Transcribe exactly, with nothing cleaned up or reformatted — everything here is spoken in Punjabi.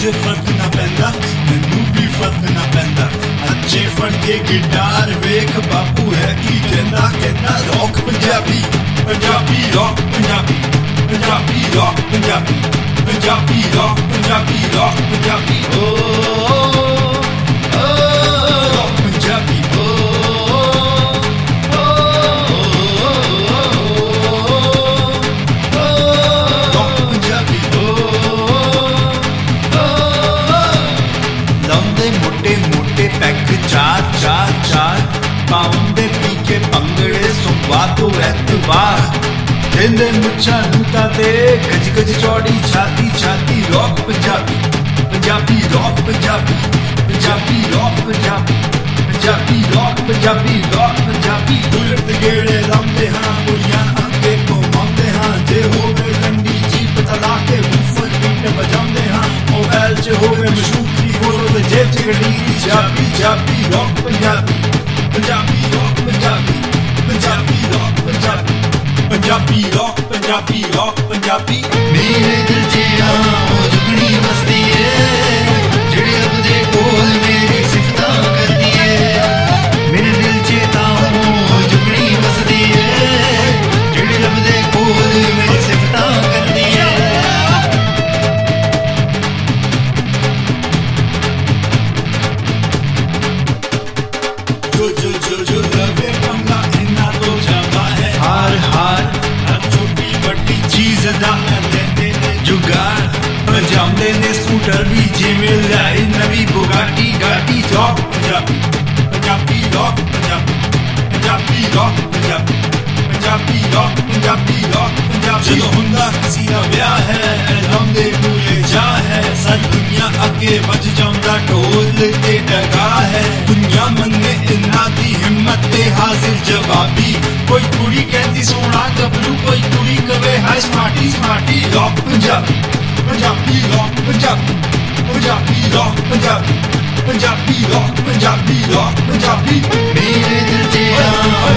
ਜੇ ਫਰਕ ਨਾ ਪੈਂਦਾ ਮੈਨੂੰ ਵੀ ਫਰਕ ਨਾ ਪੈਂਦਾ ਅੱਛੇ ਫੜ ਕੇ ਗਿਟਾਰ ਵੇਖ ਬਾਪੂ ਹੈ ਕੀ ਕਹਿੰਦਾ ਕਹਿੰਦਾ rock Punjabi Punjabi rock Punjabi Punjabi rock Punjabi Punjabi rock Punjabi rock Punjabi ਓ ਰੌਕ ਪੰਜਾਬੀ चार चार चार पाउंडे पी के पंगड़े सुबह तो एतवार देंदे मुच्छा नूता दे गज गज चौड़ी छाती छाती rock Punjabi Punjabi rock Punjabi Punjabi rock Punjabi Punjabi rock Punjabi rock Punjabi bullet गेड़े लाਉਂਦੇ ਹਾਂ ਕੁੜੀਆਂ ਅੱਗੇ ਘੁੰਮਾਉਂਦੇ ਹਾਂ ਜੇ ਹੋਵੇ ਗੰਡੀ ਜੀਪ ਚਲਾ ਕੇ ਬੂਫਰ ਬੀਟ ਵਜਾਉਂਦੇ ਹਾਂ ਮੋਬਾਈਲ 'ਚ ਹੋਵੇ ਮਸ਼ਹੂਰੀ ਫੋਟੋ ਤੇ ਜੇਬ 'ਚ ਗੱਡੀ Punjabi Punjabi rock Punjabi Punjabi rock Punjabi Punjabi rock Punjabi Punjabi rock Punjabi rock Punjabi ਮੇਰੇ ਦਿਲ 'ਚ ਆ ਜੁਗਣੀ ਵਸਦੀ ਏ ਜਿਹੜੇ ਰੱਬ ਦੇ ਕੋਲ ਮੇਰੀ ਸਿਫਤਾਂ ਕਰਦੀ ਏ ਮੇਰੇ ਦਿਲ 'ਚ ਤਾਂ ਉਹ ਜੁਗਣੀ ਵਸਦੀ ਏ ਜਿਹੜੇ ਰੱਬ ਦੇ ਕੋਲ ਮੇਰੀ ਸਿਫਤਾਂ ਕਰਦੀ ਏ जो जो जो जो लवे पंगा इन्ना तो जावा है हार हार हर छोटी बड़ी चीज दा लेंदे ने जुगाड़ बजाउंदे ने स्कूटर भी जिवें लाई नवी बुगाटी गाड़ी rock Punjabi Punjabi rock Punjabi Punjabi rock Punjabi Punjabi rock Punjabi rock Punjabi ਜਦੋਂ ਹੁੰਦਾ ਕਿਸੇ ਦਾ ਵਿਆਹ ਹੈ ਲਾਉਂਦੇ ਪੂਰੇ ਜਾ ਹੈ ਸਾਰੀ ਦੁਨੀਆ ਅੱਗੇ ਵੱਜ ਜਾਂਦਾ ਢੋਲ ਤੇ ਡਗਾ ਹੈ ਦੁਨੀਆ ਮੰਨੇ ਇਹਨਾਂ ਦੀ ਹਿੰਮਤ ਤੇ ਹਾਜ਼ਰ ਜਵਾਬੀ ਕੋਈ ਕੁੜੀ ਕਹਿੰਦੀ ਸੋਹਣਾ ਗੱਭਰੂ ਕੋਈ ਕੁੜੀ ਕਵੇ ਹਾਏ smarty smarty rock Punjabi Punjabi rock Punjabi Punjabi rock Punjabi Punjabi rock Punjabi rock Punjabi ਮੇਰੇ ਦਿਲ 'ਚ